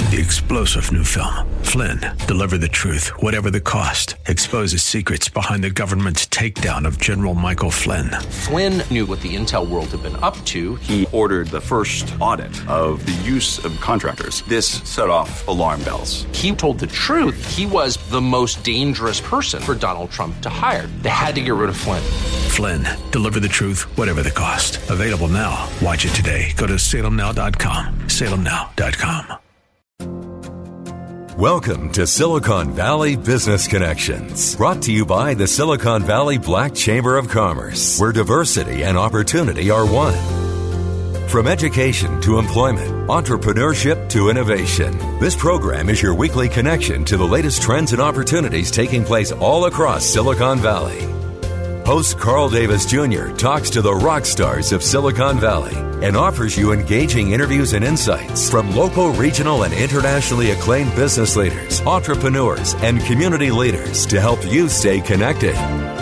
the explosive new film, Flynn, Deliver the Truth, Whatever the Cost, exposes secrets behind the government's takedown of General Michael Flynn. Flynn knew what the intel world had been up to. He ordered the first audit of the use of contractors. This set off alarm bells. He told the truth. He was the most dangerous person for Donald Trump to hire. They had to get rid of Flynn. Flynn, Deliver the Truth, Whatever the Cost. Available now. Watch it today. Go to salemnow.com. salemnow.com. Welcome to Silicon Valley Business Connections, brought to you by the Silicon Valley Black Chamber of Commerce, where diversity and opportunity are one. From education to employment, entrepreneurship to innovation, this program is your weekly connection to the latest trends and opportunities taking place all across Silicon Valley. Host Carl Davis Jr. talks to the rock stars of Silicon Valley and offers you engaging interviews and insights from local, regional, and internationally acclaimed business leaders, entrepreneurs, and community leaders to help you stay connected.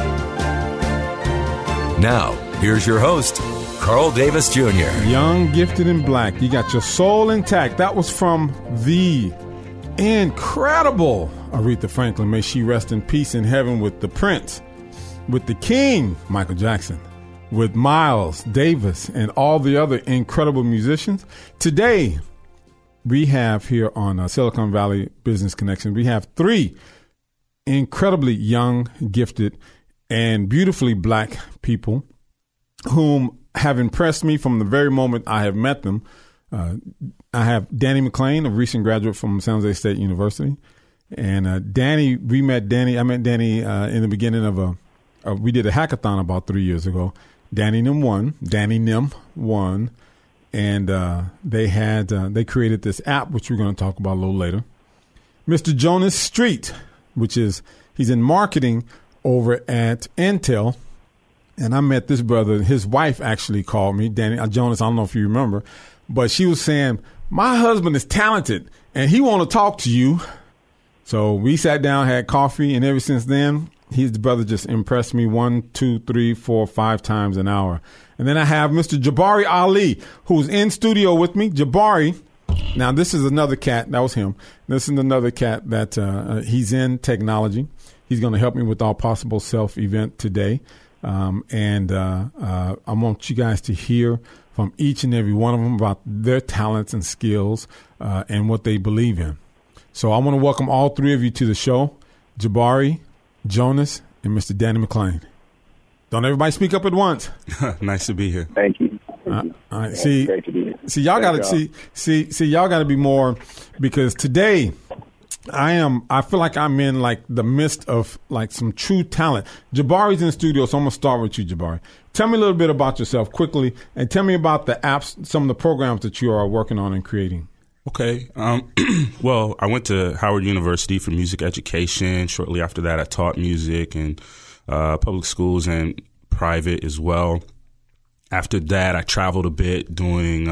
Now, here's your host, Carl Davis Jr. Young, gifted, and black. You got your soul intact. That was from the incredible Aretha Franklin. May she rest in peace in heaven with the Prince, with the King, Michael Jackson, with Miles Davis, and all the other incredible musicians. Today, we have here on Silicon Valley Business Connection, we have three incredibly young, gifted, and beautifully black people whom have impressed me from the very moment I have met them. I have Danny McClain, a recent graduate from San Jose State University. And Danny, I met Danny in the beginning of we did a hackathon about 3 years ago. Danny Nim won, and they created this app, which we're going to talk about a little later. Mr. Jonas Street, he's in marketing over at Intel, and I met this brother. His wife actually called me, Jonas. I don't know if you remember, but she was saying, my husband is talented, and he want to talk to you. So we sat down, had coffee, and ever since then, his brother just impressed me 1, 2, 3, 4, 5 times an hour. And then I have Mr. Jabari Ali, who's in studio with me. Jabari, now this is another cat. That was him. This is another cat that he's in technology. He's going to help me with our Possible Self event today. And I want you guys to hear from each and every one of them about their talents and skills and what they believe in. So I want to welcome all three of you to the show. Jabari, Jonas, and Mr. Danny McClain. Don't everybody speak up at once. Nice to be here. Thank you. All right. Great to be here. See, y'all got to see, y'all got to be more, because today I feel like I'm in like the midst of like some true talent. Jabari's in the studio, so I'm going to start with you, Jabari. Tell me a little bit about yourself quickly, and tell me about the apps, some of the programs that you are working on and creating. Okay. Well, I went to Howard University for music education. Shortly after that, I taught music in public schools and private as well. After that, I traveled a bit doing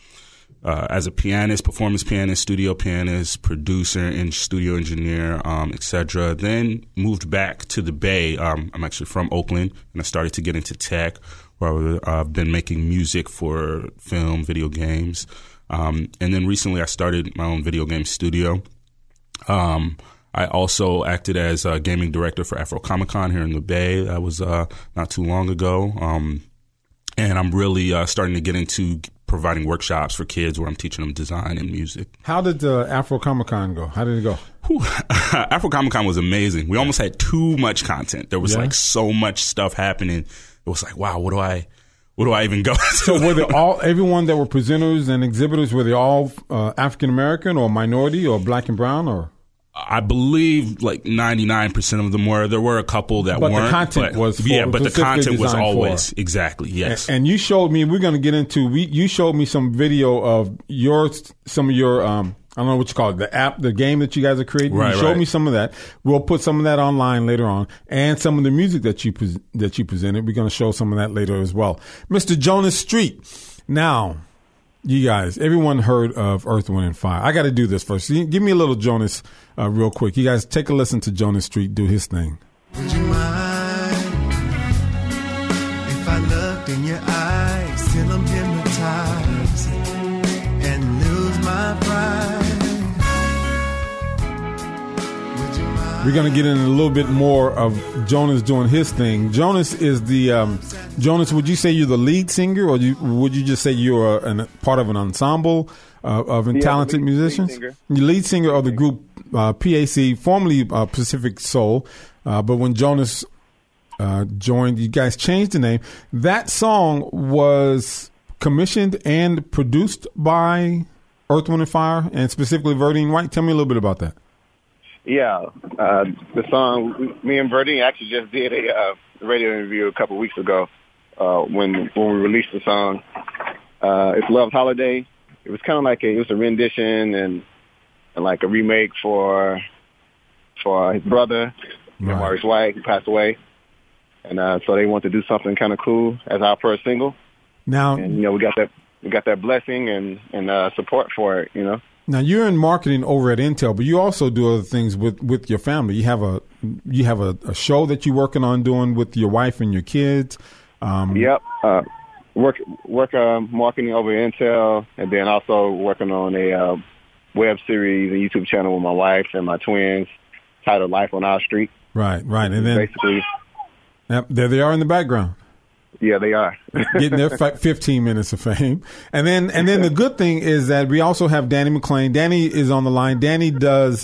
as a pianist, performance pianist, studio pianist, producer, and studio engineer, etc. Then moved back to the Bay. I'm actually from Oakland, and I started to get into tech, where I've been making music for film, video games. And then recently I started my own video game studio. I also acted as a gaming director for Afro Comic Con here in the Bay. That was not too long ago. And I'm really starting to get into providing workshops for kids where I'm teaching them design and music. How did Afro Comic Con go? How did it go? Afro Comic Con was amazing. We almost had too much content. There was like so much stuff happening. It was like, wow, where do I even go? So were they everyone that were presenters and exhibitors, were they all African-American or minority or black and brown, or? I believe like 99% of them were. There were a couple that weren't. But the content was the content was always, for. Exactly, yes. And you showed me, we're going to get into, you showed me some video of some of your, I don't know what you call it, the app, the game that you guys are creating. Right, you showed me some of that. We'll put some of that online later on, and some of the music that you presented. We're going to show some of that later as well. Mr. Jonas Street. Now, you guys, everyone heard of Earth, Wind, and Fire. I got to do this first. Give me a little Jonas real quick. You guys take a listen to Jonas Street do his thing. Would you mind if I looked in your eyes till I'm hypnotized and lose my pride? We're going to get in a little bit more of Jonas doing his thing. Jonas is the Jonas. Would you say you're the lead singer, or would you just say you're part of an ensemble of talented musicians? The lead singer of the group PAC, formerly Pacific Soul, but when Jonas joined, you guys changed the name. That song was commissioned and produced by Earth, Wind & Fire, and specifically Verdine White. Tell me a little bit about that. Yeah, the song, me and Verdine actually just did a radio interview a couple weeks ago when we released the song. It's Love's Holiday. It was kind of like it was a rendition and like a remake for his brother, Maurice White, who passed away. And so they wanted to do something kind of cool as our first single. Now, and we got that blessing and support for it. Now you're in marketing over at Intel, but you also do other things with your family. You have a show that you're working on doing with your wife and your kids. Yep. Work marketing over at Intel, and then also working on a web series and YouTube channel with my wife and my twins, titled Life on Our Street. Right, and then basically, yep, there they are in the background. Yeah, they are getting their 15 minutes of fame, and then the good thing is that we also have Danny McClain. Danny is on the line. Danny does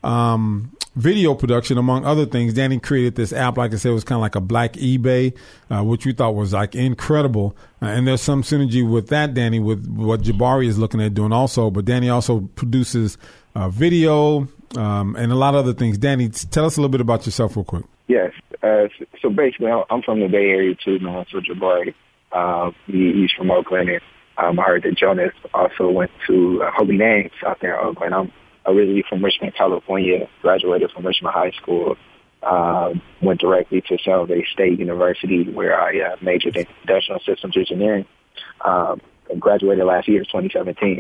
video production, among other things. Danny created this app, like I said, it was kind of like a black eBay, which we thought was like incredible. And there's some synergy with that, Danny, with what Jabari is looking at doing also. But Danny also produces video and a lot of other things. Danny, tell us a little bit about yourself real quick. Yes. So basically, I'm from the Bay Area too, man. So Jabari, he's from Oakland, and I heard that Jonas also went to Holy Names out there in Oakland. I'm originally from Richmond, California. Graduated from Richmond High School. Went directly to San Jose State University, where I majored in industrial systems engineering. Graduated last year, 2017.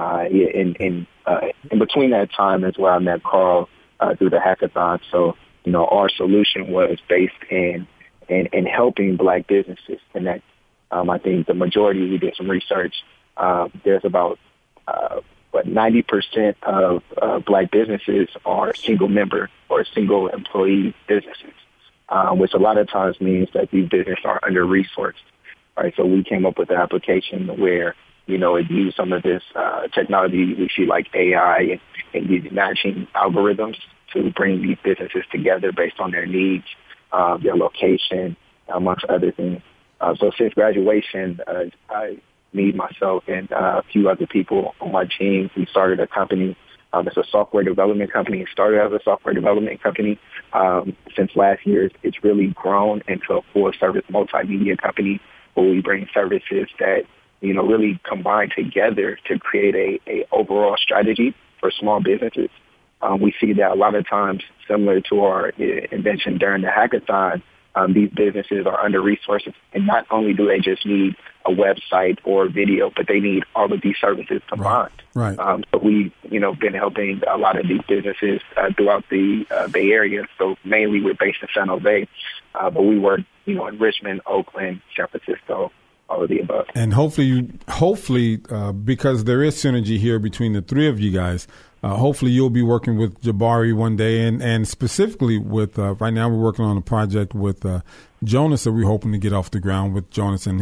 In between that time is where I met Carl through the hackathon. So, our solution was based in helping Black businesses connect. I think the majority, we did some research, there's about 90% of Black businesses are single member or single employee businesses, which a lot of times means that these businesses are under-resourced. Right? So we came up with an application where, it used some of this technology we see like AI and these matching algorithms to bring these businesses together based on their needs, their location, amongst other things. So since graduation, me, myself, and a few other people on my team, we started a company. It's a software development company. It started as a software development company. Since last year, it's really grown into a full-service multimedia company where we bring services that, really combine together to create a overall strategy for small businesses. We see that a lot of times, similar to our invention during the hackathon, these businesses are under-resourced, and not only do they just need a website or video, but they need all of these services combined. Right. So we've, been helping a lot of these businesses throughout the Bay Area. So mainly we're based in San Jose, but we work, in Richmond, Oakland, San Francisco, all of the above. And hopefully, because there is synergy here between the three of you guys, hopefully you'll be working with Jabari one day, and specifically with right now we're working on a project with Jonas that we're hoping to get off the ground with Jonas and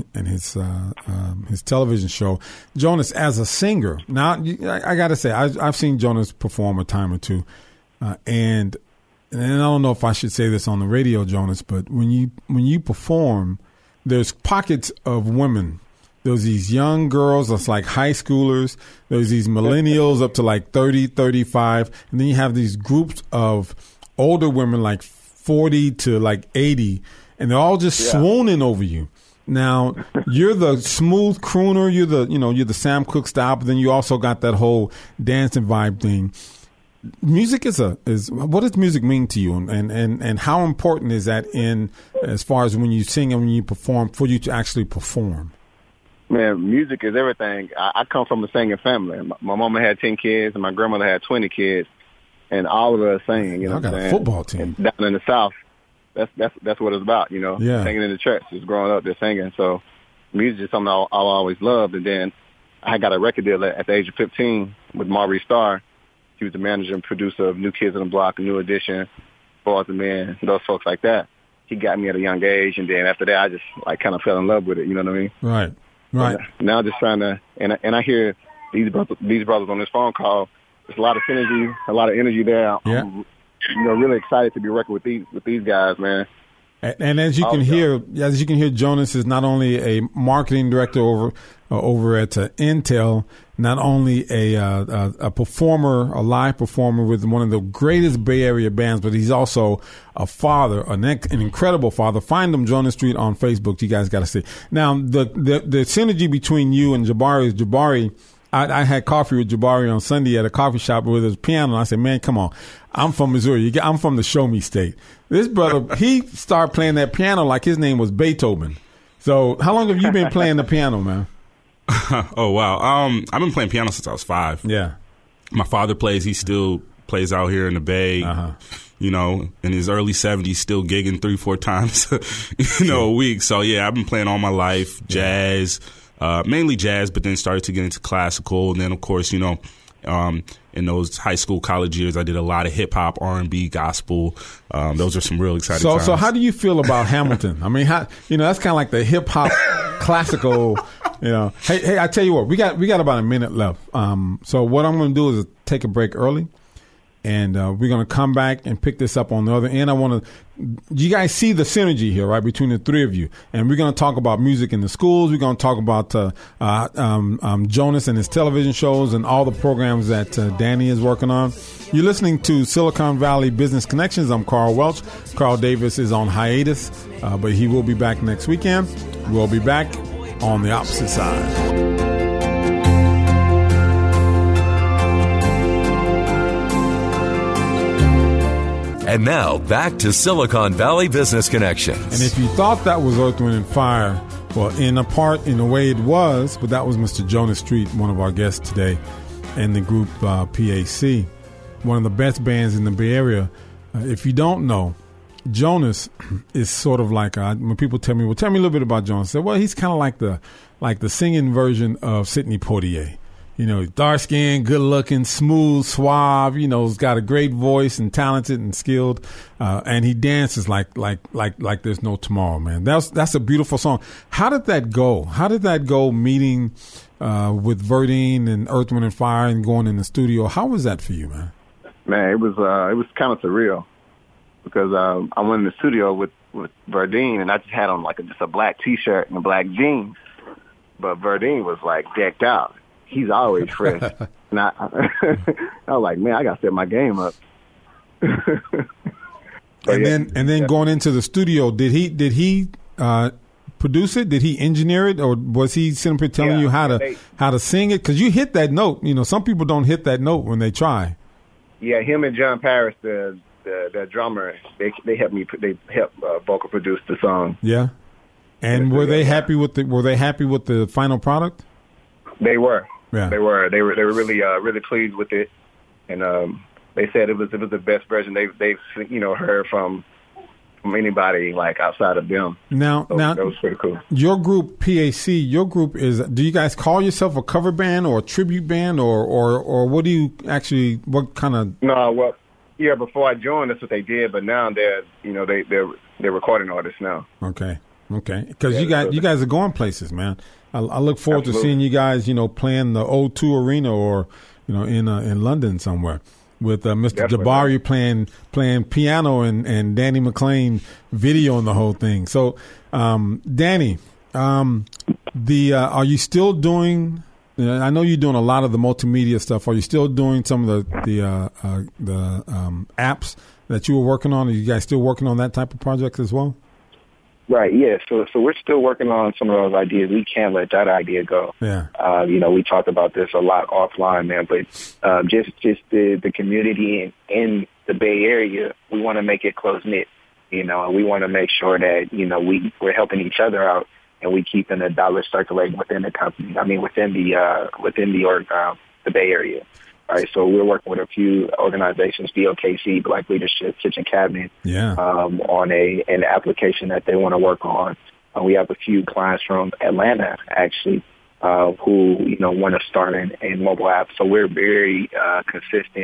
his television show. Jonas as a singer. Now I got to say I've seen Jonas perform a time or two, and I don't know if I should say this on the radio, Jonas, but when you perform, there's pockets of women. There's these young girls that's like high schoolers. There's these millennials up to like 30, 35. And then you have these groups of older women like 40 to like 80. And they're all just swooning over you. Now, you're the smooth crooner. You're the Sam Cooke style. But then you also got that whole dancing vibe thing. Music is what does music mean to you? And how important is that in as far as when you sing and when you perform for you to actually perform? Man, music is everything. I come from a singing family. My mama had 10 kids and my grandmother had 20 kids, and all of us singing. I got a football team. And down in the South, that's what it's about. Singing in the church, just growing up, just singing. So, music is something I'll always loved. And then I got a record deal at the age of 15 with Maurice Starr, He was the manager and producer of New Kids on the Block, New Edition, Boys and Men, those folks like that. He got me at a young age, and then after that, I just like kind of fell in love with it. You know what I mean? Right. Right. Now just trying to, and I hear these brothers on this phone call. There's a lot of synergy, a lot of energy there. Yeah. I'm, really excited to be working with these guys, man. And as you can hear, Jonas is not only a marketing director over at Intel, not only a performer, a live performer with one of the greatest Bay Area bands, but he's also a father, an incredible father. Find him, Jonas Street, on Facebook. You guys got to see. Now, the synergy between you and Jabari is Jabari. I had coffee with Jabari on Sunday at a coffee shop with his piano, and I said, man, come on. I'm from Missouri. I'm from the Show Me State. This brother, he started playing that piano like his name was Beethoven. So how long have you been playing the piano, man? Oh, wow. I've been playing piano since I was 5. Yeah. My father plays. He still plays out here in the Bay. Uh-huh. In his early 70s, still gigging 3-4 times, a week. So, yeah, I've been playing all my life, jazz, mainly jazz, but then started to get into classical. And then, of course, in those high school, college years, I did a lot of hip hop, R&B, gospel. Those are some real exciting times. So how do you feel about Hamilton? I mean, that's kind of like the hip hop classical. Hey, I tell you what, we got about a minute left. So what I'm going to do is take a break early, and we're going to come back and pick this up on the other end. You guys see the synergy here, right, between the three of you. And we're going to talk about music in the schools. We're going to talk about Jonas and his television shows and all the programs that Danny is working on. You're listening to Silicon Valley Business Connections. I'm Carl Welch. Carl Davis is on hiatus, but he will be back next weekend. We'll be back on the opposite side. And now, back to Silicon Valley Business Connections. And if you thought that was Earth, Wind & Fire, well, in a way it was, but that was Mr. Jonas Street, one of our guests today, and the group PAC, one of the best bands in the Bay Area. If you don't know, Jonas is sort of like, when people tell me, well, tell me a little bit about Jonas, I say, well, he's kind of like the singing version of Sidney Poitier. Dark skinned, good looking, smooth, suave, he's got a great voice and talented and skilled. And he dances like there's no tomorrow, man. That's a beautiful song. How did that go? How did that go meeting, with Verdine and Earth, Wind & Fire and going in the studio? How was that for you, man? Man, it was kind of surreal because, I went in the studio with Verdine and I just had on just a black t-shirt and black jeans, but Verdine was decked out. He's always fresh. And I was like, man, I got to set my game up. And then going into the studio, did he produce it? Did he engineer it, or was he simply telling you how to sing it? Because you hit that note. Some people don't hit that note when they try. Yeah, him and John Paris, the drummer, they helped vocal produce the song. Yeah. And were they happy with the final product? They were. Yeah. They were really pleased with it, and they said it was the best version they've heard from anybody outside of them. Now that was pretty cool. Your group PAC, do you guys call yourself a cover band or a tribute band or what do you actually, what kind of? No, well, yeah, before I joined, that's what they did, but now they're recording artists now. Okay, because you guys are going places, man. I look forward to seeing you guys, playing the O2 Arena or, in London somewhere with Mr. Jabari playing piano and Danny McClain videoing the whole thing. So, Danny, are you still doing? I know you're doing a lot of the multimedia stuff. Are you still doing some of the apps that you were working on? Are you guys still working on that type of project as well? Right, yeah. So we're still working on some of those ideas. We can't let that idea go. Yeah. We talked about this a lot offline, man, but just the community in the Bay Area, we want to make it close-knit, and we want to make sure that, we're helping each other out and we keeping the dollars circulating within the company. within the Bay Area. All right, so we're working with a few organizations, BLKC, Black Leadership, Kitchen Cabinet, on an application that they want to work on. We have a few clients from Atlanta, actually, who want to start in mobile apps. So we're very consistent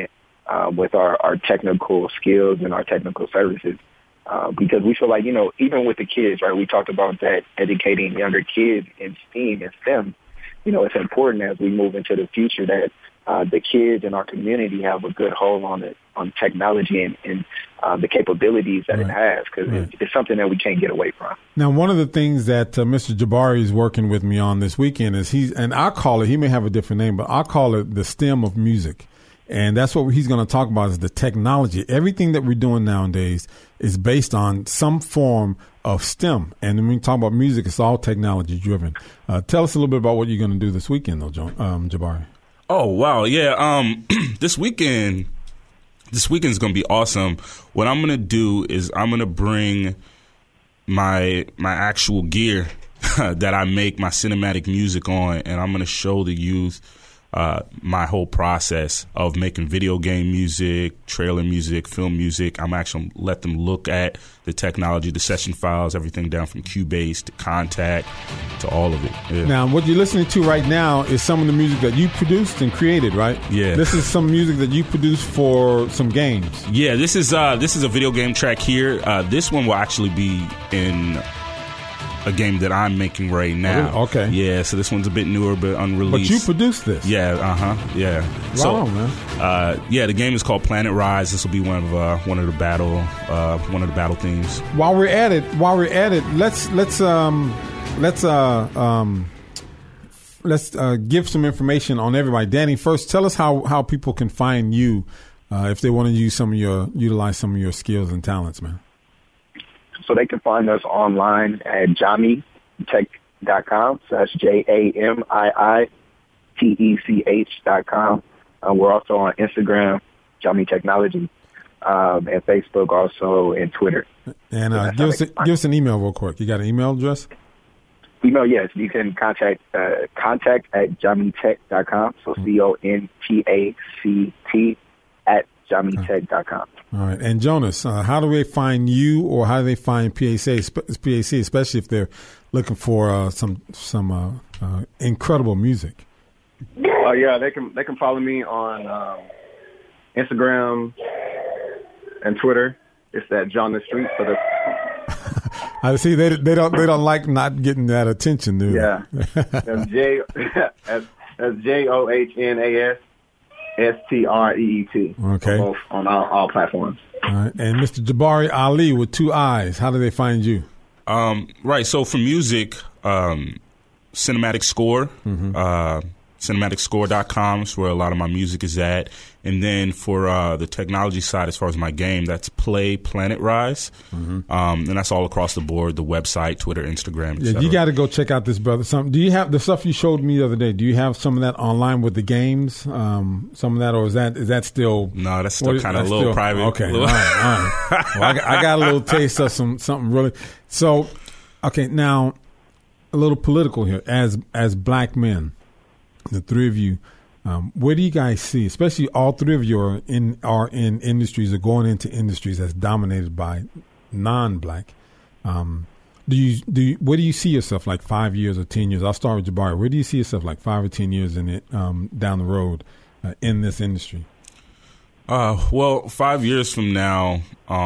with our technical skills and our technical services. Because we feel like, even with the kids, right, we talked about that educating younger kids in STEAM and STEM. It's important as we move into the future that the kids in our community have a good hold on technology and the capabilities that it has, because it's something that we can't get away from. Now, one of the things that Mr. Jabari is working with me on this weekend is and I call it, he may have a different name, but I call it the STEM of music. And that's what he's going to talk about is the technology. Everything that we're doing nowadays is based on some form of STEM. And when we talk about music, it's all technology driven. Tell us a little bit about what you're going to do this weekend, though, Jabari. Oh, wow. Yeah. This weekend's going to be awesome. What I'm going to do is I'm going to bring my actual gear that I make my cinematic music on, and I'm going to show the youth my whole process of making video game music, trailer music, film music. I'm actually let them look at the technology, the session files, everything down from Cubase to Contact to all of it. Yeah. Now, what you're listening to right now is some of the music that you produced and created, right? Yeah. This is some music that you produced for some games. Yeah, this is a video game track here. This one will actually be in a game that I'm making right now. Okay. Yeah, so this one's a bit newer, but unreleased. But you produced this. Yeah, yeah. Wow, so, man. Yeah, the game is called Planet Rise. This will be one of the battle themes. While we're at it, let's give some information on everybody. Danny, first, tell us how people can find you if they want to utilize some of your skills and talents, man. So they can find us online at JamiiTech.com. So that's JamiiTech.com. We're also on Instagram, Jamii Technology, and Facebook also, and Twitter. And give us an email real quick. You got an email address? Email, yes. You can contact at JamiiTech.com. So CONTACT at JamiiTech.com. All right. And Jonas, how do they find you, or how do they find PAC, especially if they're looking for some incredible music? Yeah, they can follow me on Instagram and Twitter. It's at Jonas Street. So I see they don't like not getting that attention, do they? Yeah, that's that's JOHNAS. STREET. Okay. Both on all platforms. All right. And Mr. Jabari Ali with 2 eyes, how do they find you? Right. So for music, Cinematic Score, CinematicScore.com is where a lot of my music is at. And then for the technology side, as far as my game, that's Play Planet Rise. And that's all across the board, the website, Twitter, Instagram, etc. Yeah, you got to go check out this brother. Do you have the stuff you showed me the other day? Do you have some of that online with the games? Some of that, or is that still? No, that's still kind of a little private. Okay, all right. Well, I got a little taste of something really. So, okay, now a little political here. As black men, the three of you, where do you guys see, especially all three of you are in industries or going into industries that's dominated by non-black? Where do you see yourself like 5 years or 10 years? I'll start with Jabari. Where do you see yourself like 5 or 10 years in it down the road in this industry? Well, 5 years from now,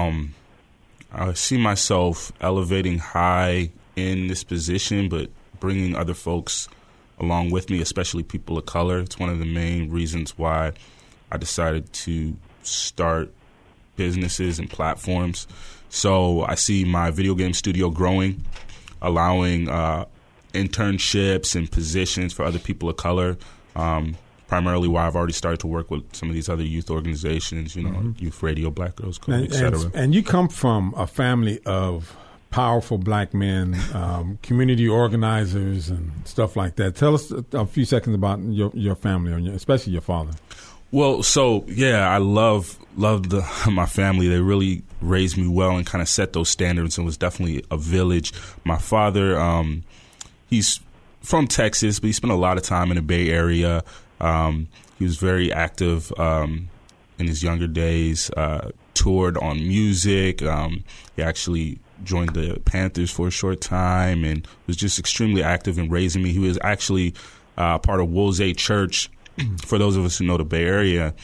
I see myself elevating high in this position, but bringing other folks along with me, especially people of color. It's one of the main reasons why I decided to start businesses and platforms. So I see my video game studio growing, allowing internships and positions for other people of color, primarily why I've already started to work with some of these other youth organizations, Youth Radio, Black Girls Club, et cetera. And you come from a family of powerful black men, community organizers and stuff like that. Tell us a few seconds about your family, or especially your father. Well, so yeah, I love my family. They really raised me well and kind of set those standards, and was definitely a village. My father, he's from Texas, but he spent a lot of time in the Bay Area. He was very active in his younger days, toured on music. He actually joined the Panthers for a short time and was just extremely active in raising me. He was actually part of Woze Church, for those of us who know the Bay Area.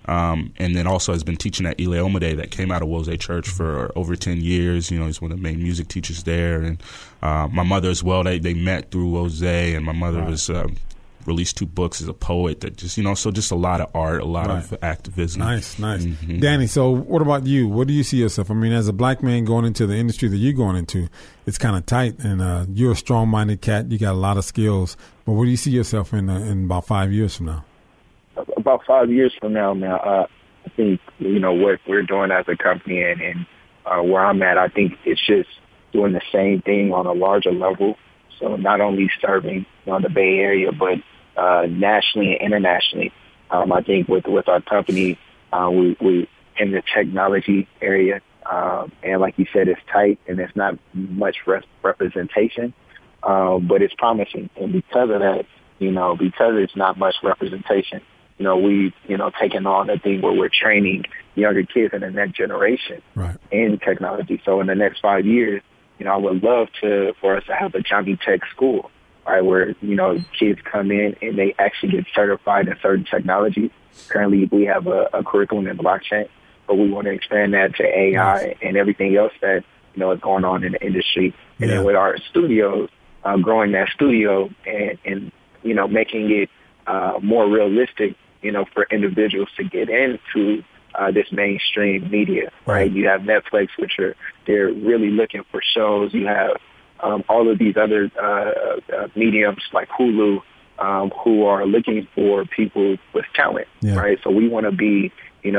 and then also has been teaching at Ile Omide that came out of Wose Church for over 10 years. You know, he's one of the main music teachers there. And my mother as well, they met through Wose, and my mother was released 2 books as a poet that just, so just a lot of art, a lot of activism. Nice. Danny, so what about you? What do you see yourself? I mean, as a black man going into the industry that you're going into, it's kind of tight, and you're a strong-minded cat. You got a lot of skills. But where do you see yourself in about 5 years from now? About 5 years from now, I think, what we're doing as a company and where I'm at, I think it's just doing the same thing on a larger level. So not only serving the Bay Area, but nationally and internationally. I think with our company, we in the technology area, and like you said, it's tight and there's not much representation, but it's promising. And because of that, because it's not much representation, we've taken on the thing where we're training younger kids in the next generation in technology. So in the next 5 years, I would love for us to have a Johnny Tech school, right, where, kids come in and they actually get certified in certain technologies. Currently, we have a curriculum in blockchain, but we want to expand that to AI and everything else that, is going on in the industry. And then with our studios, growing that studio and making it more realistic, for individuals to get into this mainstream media, right? You have Netflix, they're really looking for shows. You have all of these other mediums like Hulu, who are looking for people with talent, right? So we want to be,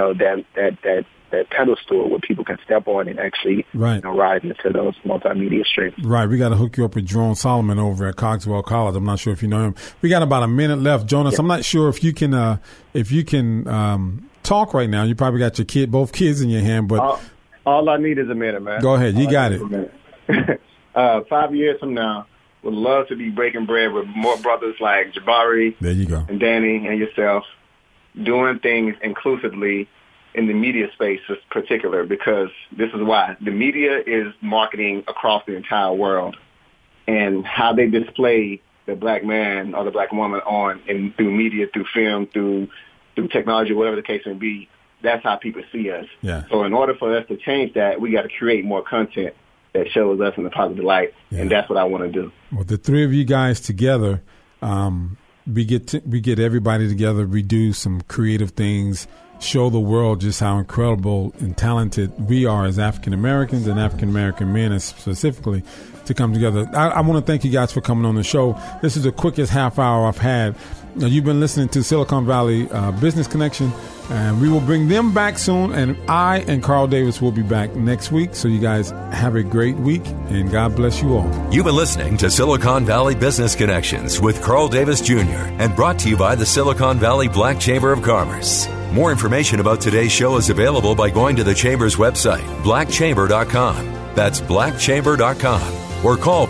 that pedestal where people can step on and actually rise into those multimedia streams. Right. We got to hook you up with Jerome Solomon over at Cogswell College. I'm not sure if you know him. We got about a minute left, Jonas. I'm not sure if you can talk right now. You probably got both kids in your hand, but all I need is a minute, man. Go ahead. You got it. 5 years from now, would love to be breaking bread with more brothers like Jabari, there you go, and Danny and yourself, doing things inclusively in the media space in particular, because this is why the media is marketing across the entire world, and how they display the black man or the black woman through media, through film, through technology, whatever the case may be. That's how people see us. Yeah. So in order for us to change that, we got to create more content that shows us in a positive light, and that's what I want to do. Well, the three of you guys together, we get everybody together, we do some creative things, show the world just how incredible and talented we are as African Americans and African American men, specifically, to come together. I want to thank you guys for coming on the show. This is the quickest half hour I've had. Now, you've been listening to Silicon Valley Business Connection, and we will bring them back soon, and I and Carl Davis will be back next week. So you guys have a great week, and God bless you all. You've been listening to Silicon Valley Business Connections with Carl Davis Jr. and brought to you by the Silicon Valley Black Chamber of Commerce. More information about today's show is available by going to the Chamber's website, blackchamber.com. That's blackchamber.com. Or call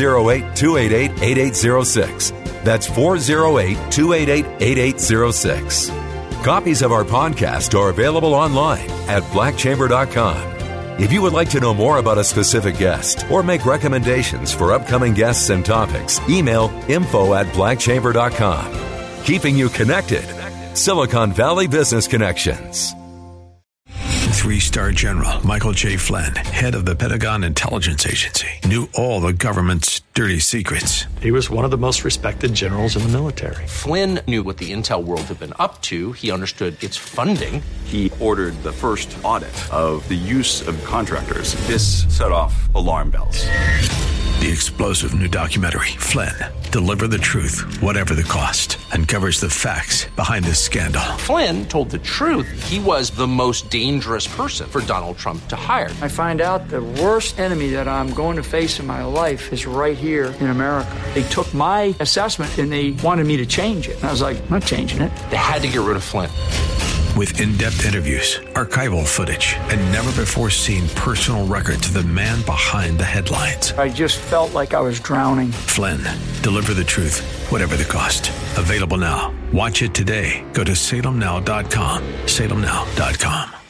408-288-8806. That's 408-288-8806. Copies of our podcast are available online at blackchamber.com. If you would like to know more about a specific guest or make recommendations for upcoming guests and topics, email info@blackchamber.com. Keeping you connected. Silicon Valley Business Connections. 3-star General Michael J. Flynn, head of the Pentagon Intelligence Agency, knew all the government's dirty secrets. He was one of the most respected generals in the military. Flynn knew what the intel world had been up to. He understood its funding. He ordered the first audit of the use of contractors. This set off alarm bells. The explosive new documentary, Flynn, Deliver the Truth, Whatever the Cost, uncovers the facts behind this scandal. Flynn told the truth. He was the most dangerous person for Donald Trump to hire. I find out the worst enemy that I'm going to face in my life is right here in America. They took my assessment and they wanted me to change it. And I was like, I'm not changing it. They had to get rid of Flynn. With in-depth interviews, archival footage, and never-before-seen personal records of the man behind the headlines. I just felt like I was drowning. Flynn, Deliver the Truth, Whatever the Cost. Available now. Watch it today. Go to salemnow.com. salemnow.com.